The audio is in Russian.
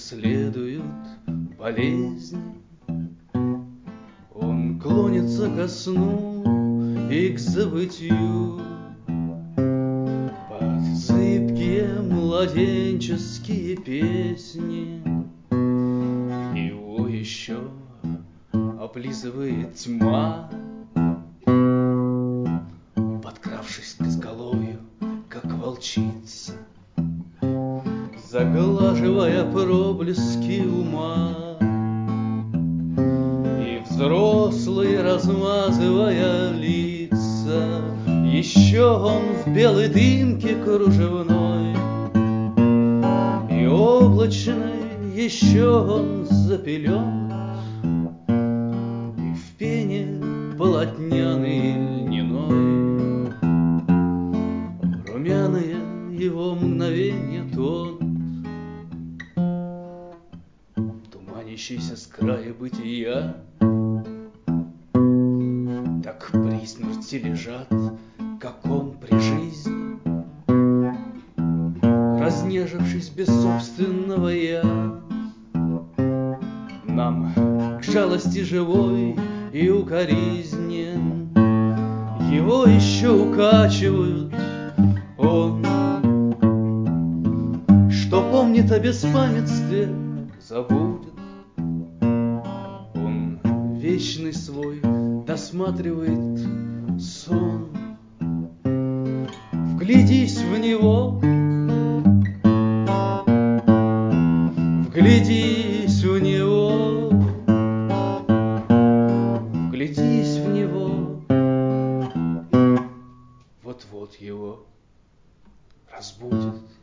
преследуют болезни. Он клонится ко сну и к забытью под зыбкие младенческие песни. Его еще облизывает тьма, подкравшись к изголовью, как волчица, заглаживая проблески ума. И взрослые, размазывая лица, еще он в белой дымке кружевной и облачной, еще он запелен, и в пене полотняной льняной румяные его мгновенья тонут, туманящийся с края бытия. Так при смерти лежат, как он при жизни, разнежившись без собственного я. Нам к жалости живой и укоризнен его еще укачивают. Он, что помнит о беспамятстве, забудет. Он вечный свой досматривает сон. Вглядись в него, вглядись в него, вглядись в него. Вот-вот его разбудит.